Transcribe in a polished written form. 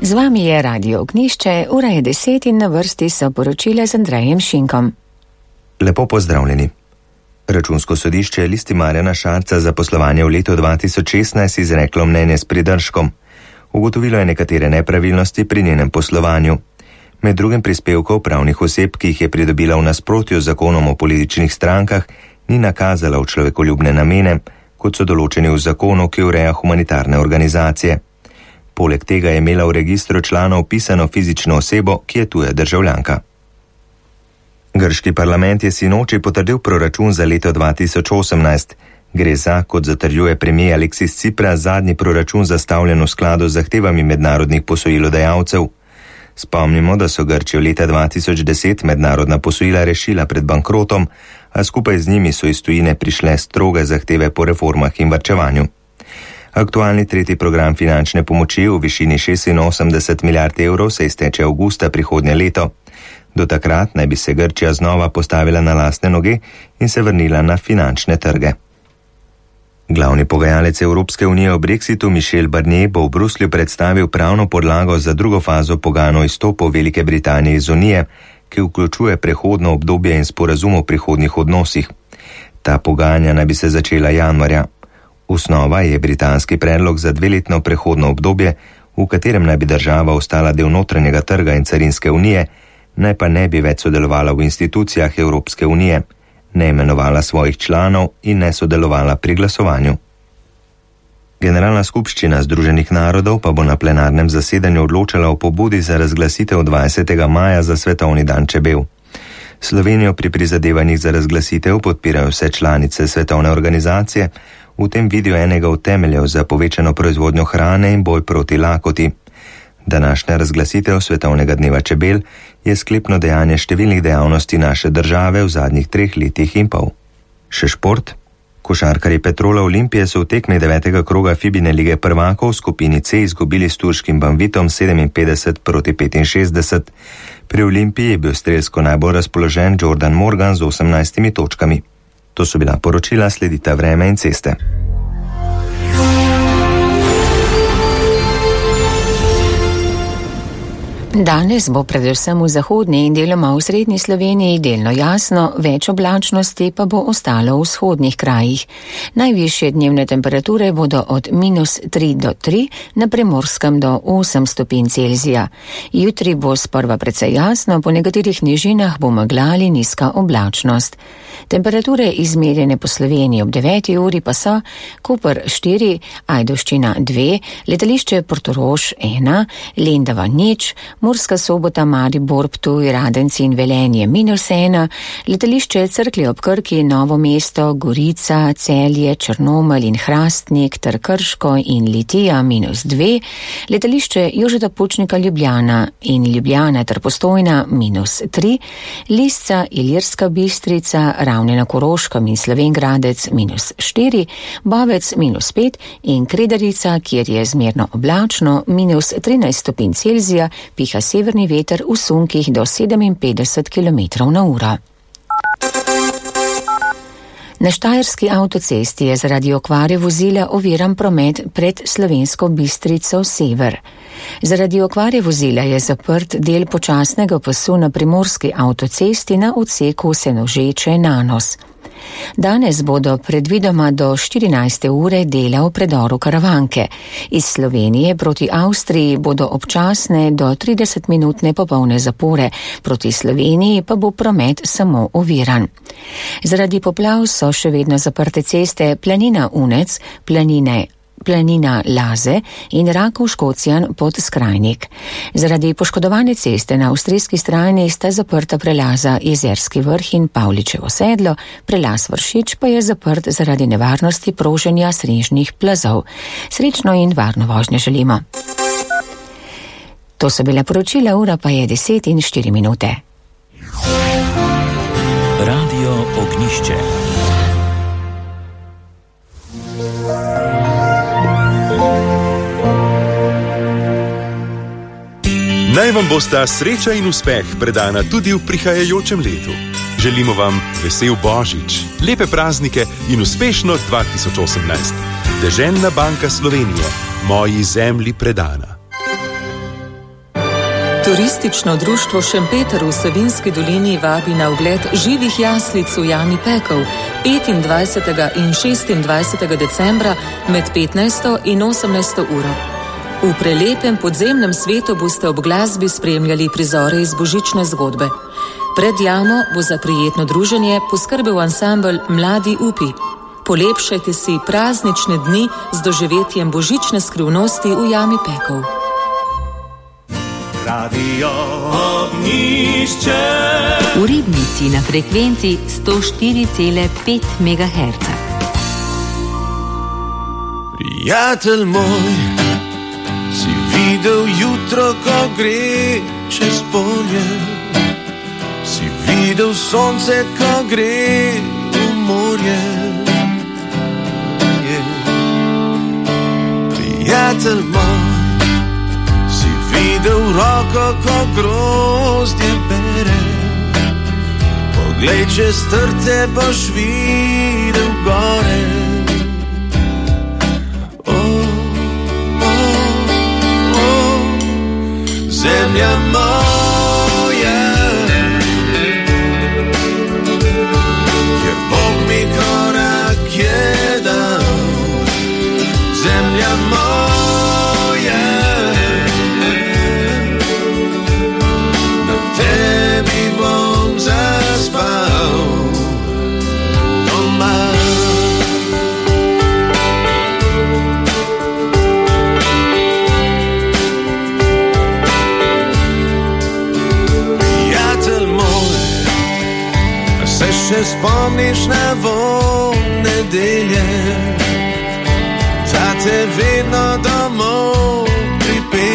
Z vami je Radio Ognjišče, ura je 10 in na vrsti so poročila z Andrejem Šinkom. Lepo pozdravljeni. Računsko sodišče je Listi Marjana Šarca za poslovanje v letu 2016 izreklo mnenje s pridržkom. Ugotovilo je nekatere nepravilnosti pri njenem poslovanju. Med drugim prispevkov pravnih oseb, ki jih je pridobila v nasprotju z zakonom o političnih strankah, ni nakazala v človekoljubne namene, kot so določeni v zakonu, ki ureja humanitarne organizacije. Poleg tega je imela v registru članov pisano fizično osebo, ki je tuja državljanka. Grški parlament je sinoči potrdil proračun za leto 2018. Gre za, kot zatrjuje premier Aleksis Tsipras, zadnji proračun zastavljen v skladu z zahtevami mednarodnih posojilodajalcev. Spomnimo, da so Grčijo leta 2010 mednarodna posojila rešila pred bankrotom, a skupaj z njimi so iz tujine prišle stroge zahteve po reformah in varčevanju. Aktualni tretji program finančne pomoči v višini 86 milijard evrov se izteče avgusta prihodnje leto. Do takrat naj bi se Grčija znova postavila na lastne noge in se vrnila na finančne trge. Glavni pogajalec Evropske unije o Brexitu Michel Barnier bo v Bruslju predstavil pravno podlago za drugo fazo pogajanj o izstopu Velike Britanije iz Unije, ki vključuje prehodno obdobje in sporazum o prihodnjih odnosih. Ta pogajanja naj bi se začela januarja. Osnova je britanski predlog za 2-letno prehodno obdobje, v katerem naj bi država ostala del notranjega trga in carinske unije, naj pa ne bi več sodelovala v institucijah Evropske unije, ne imenovala svojih članov in ne sodelovala pri glasovanju. Generalna skupščina Združenih narodov pa bo na plenarnem zasedanju odločala o pobudi za razglasitev 20. maja za svetovni dan čebel. Slovenijo pri prizadevanjih za razglasitev podpirajo vse članice svetovne organizacije, v tem vidijo enega od temeljev za povečano proizvodnjo hrane in boj proti lakoti. Današnja razglasitev svetovnega dneva čebel je sklepno dejanje številnih dejavnosti naše države v zadnjih 3 letih in pol. Še šport. Košarkarji Petrola Olimpije so v tekmi 9. kroga FIBA lige prvakov v skupini C izgubili s turškim Banvitom 57-65. Pri Olimpiji je bil strelsko najbolj razpoložen Jordan Morgan z 18 točkami. To so bila poročila, sledita vreme in ceste. Danes bo predvsem v zahodni in deloma v srednji Sloveniji delno jasno, več oblačnosti pa bo ostalo v vzhodnih krajih. Najvišje dnevne temperature bodo od -3 do 3, na Primorskem do 8 stopinj Celzija. Jutri bo sprva precej jasno, po nekaterih nižinah bo megla ali nizka oblačnost. Temperature izmerjene po Sloveniji ob 9. uri pa so Koper 4, Ajdovščina 2, letališče Portorož 1, Lendava 0, Murska Sobota, Maribor, Ptuj, Radenci in Velenje -1, letališče Cerklje ob Krki, Novo mesto, Gorica, Celje, Črnomelj in Hrastnik ter Krško in Litija -2, letališče Jožeta Pučnika Ljubljana in Ljubljana ter Postojna -3, Lisca, Ilirska Bistrica, Ravne na Koroškem in Slovenj Gradec -4, Bovec -5 in Kredarica, kjer je zmerno oblačno, -13 stopinj Celzija, piha severni veter v sunkih do 57 km/h. Na Štajerski avtocesti je zaradi okvare vozila oviran promet pred Slovensko Bistrico sever. Zaradi okvare vozila je zaprt del počasnega pasu na Primorski avtocesti na odseku Senožeče-Nanos. Danes bodo predvidoma do 14. ure dela v predoru Karavanke. Iz Slovenije proti Avstriji bodo občasne do 30-minutne popolne zapore, proti Sloveniji pa bo promet samo oviran. Zaradi poplav so še vedno zaprte ceste Planina Unec, Planina Laze in Rakov-Škocjan pod Skrajnik. Zaradi poškodovane ceste na avstrijski strani sta zaprta prelaza Jezerski vrh in Pavličevo sedlo, prelaz Vršič pa je zaprt zaradi nevarnosti proženja snežnih plazov. Srečno in varno vožnjo želimo. To so bila poročila, ura pa je 10:04. Radio Ognjišče. Naj vam bosta sreča in uspeh predana tudi v prihajajočem letu. Želimo vam vesel Božič, lepe praznike in uspešno 2018. Deželna banka Slovenije, moji zemlji predana. Turistično društvo Šempeter v Savinjski dolini vabi na ogled živih jaslic v jami Pekel 25. in 26. decembra med 15. in 18. uro. V prelepem podzemnem svetu boste ob glasbi spremljali prizore iz božične zgodbe. Pred jamo bo za prijetno druženje poskrbel ansambel Mladi upi. Polepšajte si praznične dni z doživetjem božične skrivnosti v jami Pekel. Radio Ognjišče. V Ribnici na frekvenci 104,5 MHz. Prijatelj moj, si videl jutro, ko gre čez polje? Si videl sonce, ko gre v morje? Prijatelj moj, videl roko, ko grozdje bere. Poglej, čez trte boš videl gore. Zemlja moja, kjer Bog mi korak je dal. Zemlja moja, tebi bom zaspal doma. Prijatelj moj, se še spomniš na von nedelje? Ta te vedno